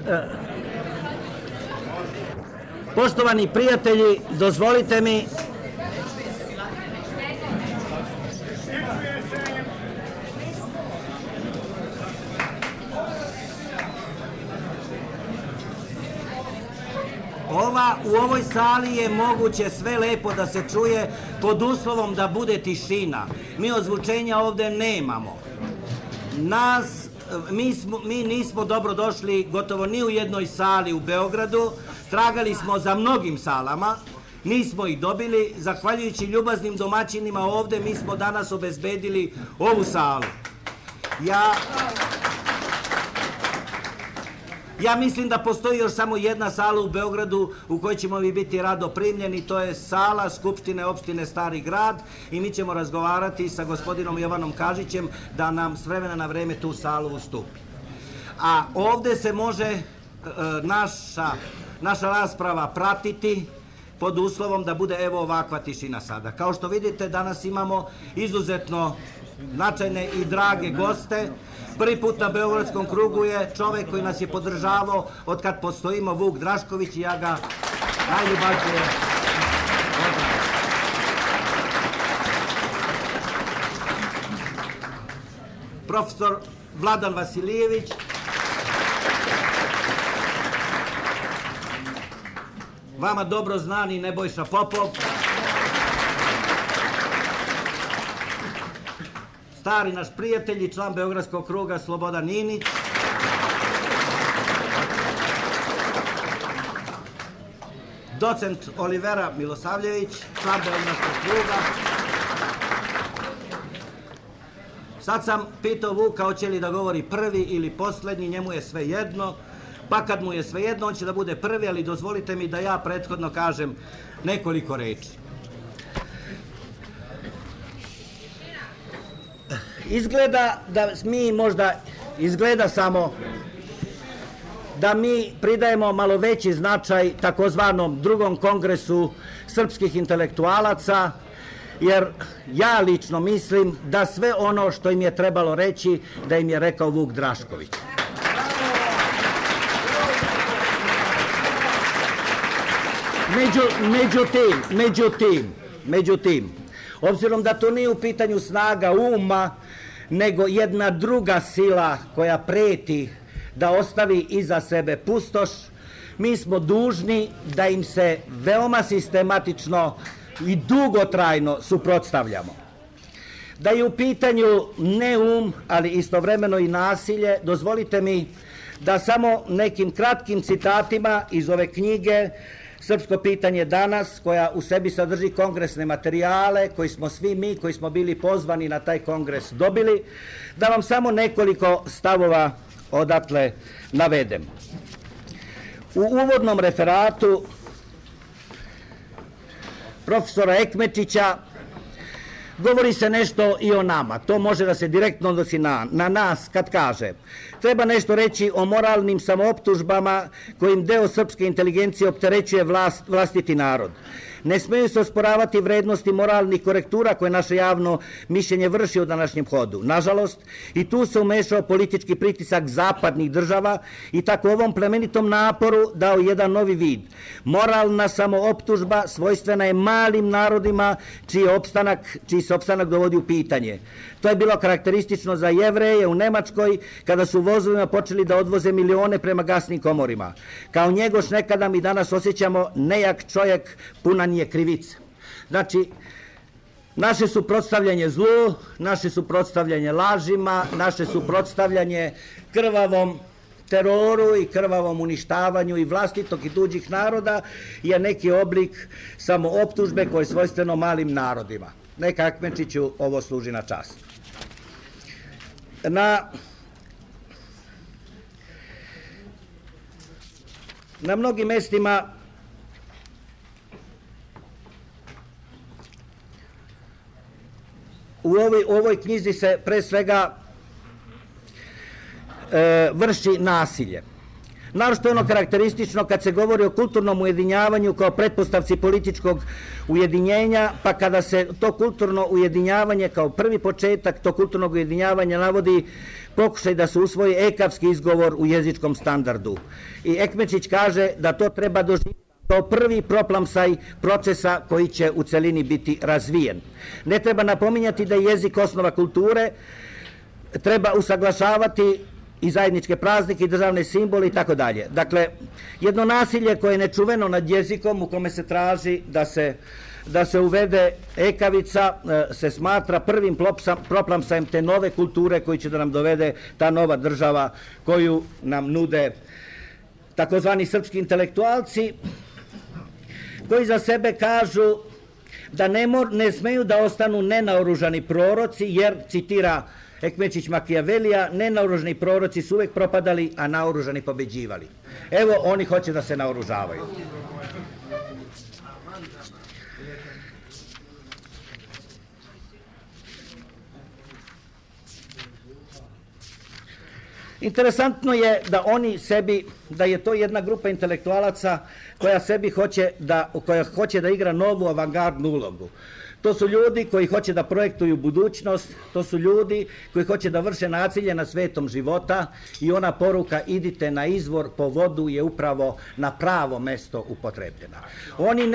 Poštovani prijatelji, dozvolite mi u ovoj sali je moguće sve lepo da se čuje pod uslovom da bude tišina. Mi ozvučenja ovde nemamo. Mi nismo dobro došli gotovo ni u jednoj sali u Beogradu. Tragali smo za mnogim salama, nismo ih dobili. Zahvaljujući ljubaznim domaćinima ovde, mi smo danas obezbedili ovu salu. Ja mislim da postoji još samo jedna sala u Beogradu u kojoj ćemo vi biti rado primljeni, to je sala Skupštine opštine Stari Grad i mi ćemo razgovarati sa gospodinom Jovanom Kažićem da nam s vremena na vreme tu salu ustupi. A ovde se može naša rasprava pratiti pod uslovom da bude evo ovakva tišina sada. Kao što vidite, danas imamo izuzetno značajne i drage goste. Prvi put na Beogradskom krugu je čovek koji nas je podržavao od kad postojimo, Vuk Drašković, i ja ga najljubaznije pozdravljam. Profesor Vladan Vasilijević, vama dobro znani Nebojša Popov, stari naš prijatelj i član Beogradskog kruga Slobodan Ninić, docent Olivera Milosavljević, član Beogradskog kruga. Sad sam pitao Vuka hoće li da govori prvi ili poslednji, njemu je sve jedno, pa kad mu je sve jedno, on će da bude prvi, ali dozvolite mi da ja prethodno kažem nekoliko reči. Izgleda da mi izgleda samo da mi pridajemo malo veći značaj takozvanom drugom kongresu srpskih intelektualaca, jer ja lično mislim da sve ono što im je trebalo reći, da im je rekao Vuk Drašković. Međutim, obzirom da to nije u pitanju snaga uma, nego jedna druga sila koja preti da ostavi iza sebe pustoš, mi smo dužni da im se veoma sistematično i dugotrajno suprotstavljamo. Da je u pitanju ne um, ali istovremeno i nasilje, dozvolite mi da samo nekim kratkim citatima iz ove knjige Srpsko pitanje danas, koja u sebi sadrži kongresne materijale, koji smo svi mi koji smo bili pozvani na taj kongres dobili, da vam samo nekoliko stavova odatle navedem. U uvodnom referatu profesora Ekmečića govori se nešto i o nama. To može da se direktno odnosi na nas kad kaže: treba nešto reći o moralnim samooptužbama kojim deo srpske inteligencije opterećuje vlastiti narod. Ne smeju se osporavati vrednosti moralnih korektura koje naše javno mišljenje vrši u današnjem hodu. Nažalost, i tu se umešao politički pritisak zapadnih država i tako ovom plemenitom naporu dao jedan novi vid. Moralna samooptužba svojstvena je malim narodima čiji se opstanak dovodi u pitanje. To je bilo karakteristično za Jevreje u Nemačkoj kada su vozovima počeli da odvoze milione prema gasnim komorima. Kao Njegoš nekada mi danas osjećamo nejak čovjek punan je krivice. Znači, naše suprotstavljanje zlu, naše suprotstavljanje lažima, naše suprotstavljanje krvavom teroru i krvavom uništavanju i vlastitog i tuđih naroda je neki oblik samooptužbe koje je svojstveno malim narodima. Neka Akmečiću ovo služi na čast. Na mnogim mestima u ovoj knjizi se pre svega vrši nasilje. Naročito je ono karakteristično kad se govori o kulturnom ujedinjavanju kao pretpostavci političkog ujedinjenja, pa kada se to kulturno ujedinjavanje kao prvi početak tog kulturnog ujedinjavanja navodi pokušaj da se usvoji ekavski izgovor u jezičkom standardu. I Ekmečić kaže da to treba doživjeti kao prvi proplamsaj procesa koji će u celini biti razvijen. Ne treba napominjati da je jezik osnova kulture, treba usaglašavati i zajedničke praznike i državne simbole i tako dalje. Dakle, jedno nasilje koje je nečuveno nad jezikom u kome se traži da se uvede ekavica se smatra prvim proplamsajem te nove kulture koji će da nam dovede ta nova država koju nam nude takozvani srpski intelektualci koji za sebe kažu da ne smeju da ostanu nenaoružani proroci jer, citira Ekmečić Makijavelija, nenaoružani proroci su uvek propadali, a naoružani pobeđivali. Evo, oni hoće da se naoružavaju. Interesantno je da oni sebi, da je to jedna grupa intelektualaca koja hoće da igra novu avangardnu ulogu. To su ljudi koji hoće da projektuju budućnost, to su ljudi koji hoće da vrše nasilje nad svetom života i ona poruka idite na izvor po vodu je upravo na pravo mesto upotrebljena. Oni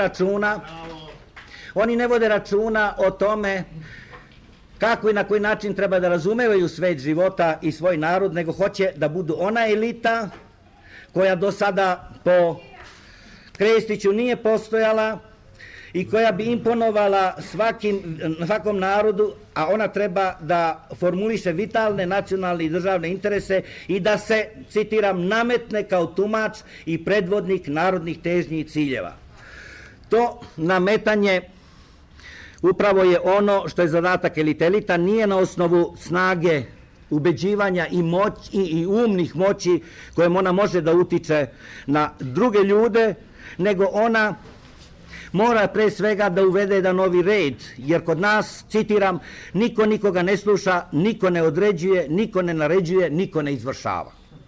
ne vode računa o tome kako i na koji način treba da razumevaju svet života i svoj narod, nego hoće da budu ona elita koja do sada po Krestiću nije postojala i koja bi imponovala svakom narodu, a ona treba da formuliše vitalne nacionalne i državne interese i da se, citiram, nametne kao tumač i predvodnik narodnih težnji i ciljeva. To nametanje upravo je ono što je zadatak elite. Elita nije na osnovu snage ubeđivanja i umnih moći kojom ona može da utiče na druge ljude, nego ona mora pre svega da uvede jedan novi red, jer kod nas, citiram, niko nikoga ne sluša, niko ne određuje, niko ne naređuje, niko ne izvršava.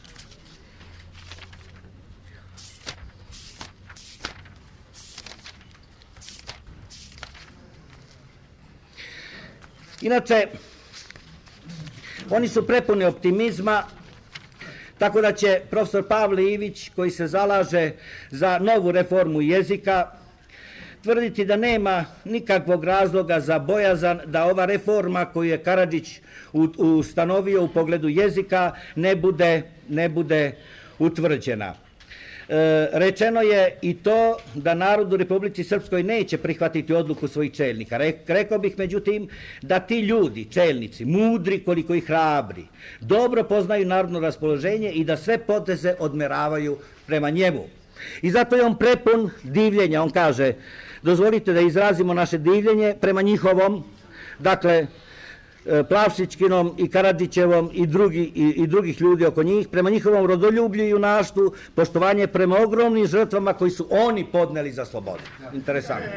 Inače, oni su prepuni optimizma, tako da će profesor Pavle Ivić, koji se zalaže za novu reformu jezika, tvrditi da nema nikakvog razloga za bojazan da ova reforma koju je Karadžić ustanovio u pogledu jezika ne bude utvrđena. Rečeno je i to da narod u Republici Srpskoj neće prihvatiti odluku svojih čelnika. Rekao bih, međutim, da ti ljudi, čelnici, mudri koliko i hrabri, dobro poznaju narodno raspoloženje i da sve poteze odmeravaju prema njemu. I zato je on prepun divljenja. On kaže, dozvolite da izrazimo naše divljenje prema njihovom, dakle, Plavšićkinom i Karadžićevom i drugih ljudi oko njih, prema njihovom rodoljublju i junaštvu, poštovanje prema ogromnim žrtvama koji su oni podneli za slobodu. Interesantno.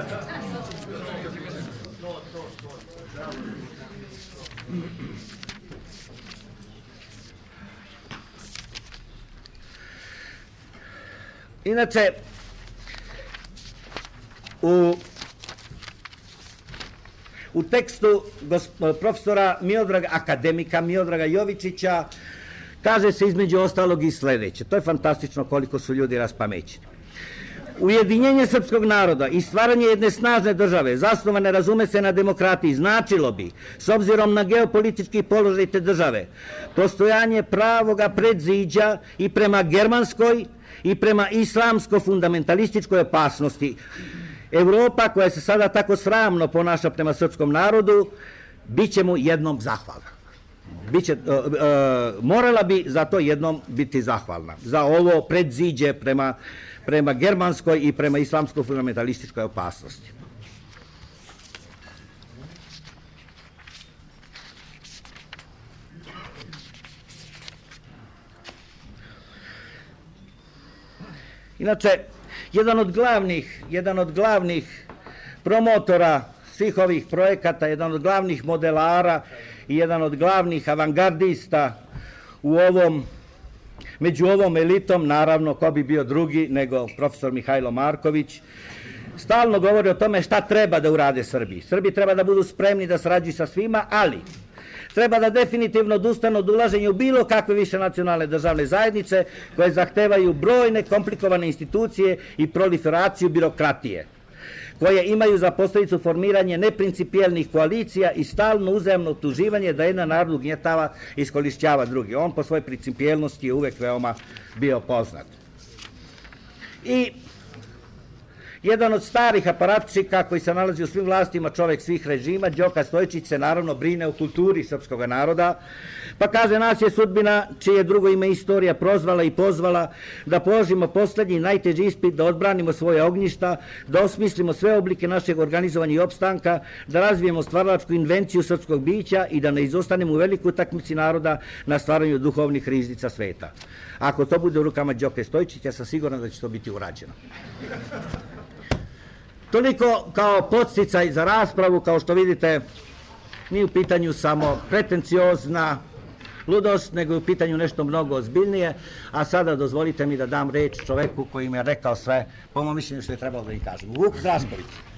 Inače, u tekstu profesora akademika Miodraga Jovičića kaže se između ostalog i sledeće. To je fantastično koliko su ljudi raspamećeni. Ujedinjenje srpskog naroda i stvaranje jedne snažne države, zasnovane, razume se, na demokratiji, značilo bi, s obzirom na geopolitički položaj te države, postojanje pravoga predziđa i prema germanskoj i prema islamsko-fundamentalističkoj opasnosti. Evropa, koja se sada tako sramno ponaša prema srpskom narodu, bit će mu jednom zahvalna. Morala bi za to jednom biti zahvalna, za ovo predziđe prema germanskoj i prema islamsko-fundamentalističkoj opasnosti. Inače, jedan od glavnih promotora svih ovih projekata, jedan od glavnih modelara i jedan od glavnih avangardista u ovom među ovom elitom, naravno, ko bi bio drugi nego profesor Mihajlo Marković, stalno govori o tome šta treba da urade Srbi. Srbi treba da budu spremni da sarađuju sa svima, ali treba da definitivno odustanu od ulaženja u bilo kakve više nacionalne državne zajednice koje zahtevaju brojne komplikovane institucije i proliferaciju birokratije, koje imaju za posledicu formiranje neprincipijelnih koalicija i stalno uzajamno optuživanje da jedan narod ugnjetava i iskorišćava drugi. On po svojoj principijelnosti je uvek veoma bio poznat. I jedan od starih aparatčika koji se nalazi u svim vlastima, čovek svih režima, Đoka Stojčić, se naravno brine o kulturi srpskog naroda, pa kaže, nas je sudbina, čije drugo ime istorija, prozvala i pozvala da položimo poslednji najteži ispit, da odbranimo svoje ognjišta, da osmislimo sve oblike našeg organizovanja i opstanka, da razvijemo stvaralačku invenciju srpskog bića i da ne izostanemo u velikoj utakmici naroda na stvaranju duhovnih riznica sveta. Ako to bude u rukama Đoke Stojčića, ja sam siguran da će to biti urađeno. Toliko kao podsticaj za raspravu, kao što vidite, nije u pitanju samo pretenciozna ludost, nego je u pitanju nešto mnogo ozbiljnije, a sada dozvolite mi da dam reč čoveku koji mi je rekao sve, po mom mišljenju, što je trebalo da im kažem. Vuk Drašković.